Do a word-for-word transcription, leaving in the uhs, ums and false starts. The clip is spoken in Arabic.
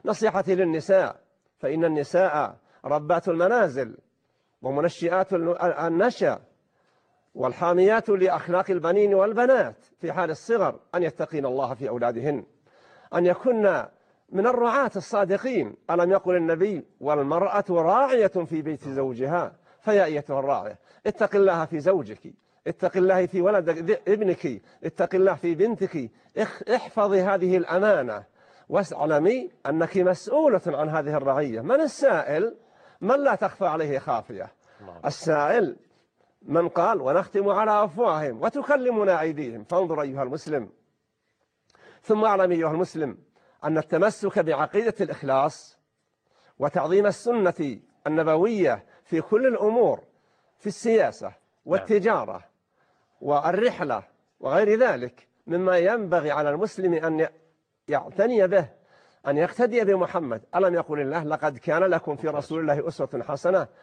نصيحتي للنساء، فإن النساء ربات المنازل ومنشئات النشأ والحاميات لأخلاق البنين والبنات في حال الصغر، أن يتقين الله في أولادهن، أن يكن من الرعاة الصادقين. ألم يقل النبي: والمرأة راعية في بيت زوجها؟ فيا أيتها الراعية، اتق الله في زوجك، اتق الله في ولد ابنك، اتق الله في بنتك، احفظي هذه الأمانة، واعلمي أنك مسؤولة عن هذه الرعية. من السائل؟ من لا تخفى عليه خافية. السائل من قال: ونختم على أفواههم وتكلمنا أيديهم. فانظر أيها المسلم، ثم اعلم أيها المسلم أن التمسك بعقيدة الإخلاص وتعظيم السنة النبوية في كل الأمور، في السياسة والتجارة والرحلة وغير ذلك، مما ينبغي على المسلم أن يعتني به، أن يقتدي بمحمد. ألم يقل الله: لقد كان لكم في رسول الله أسوة حسنة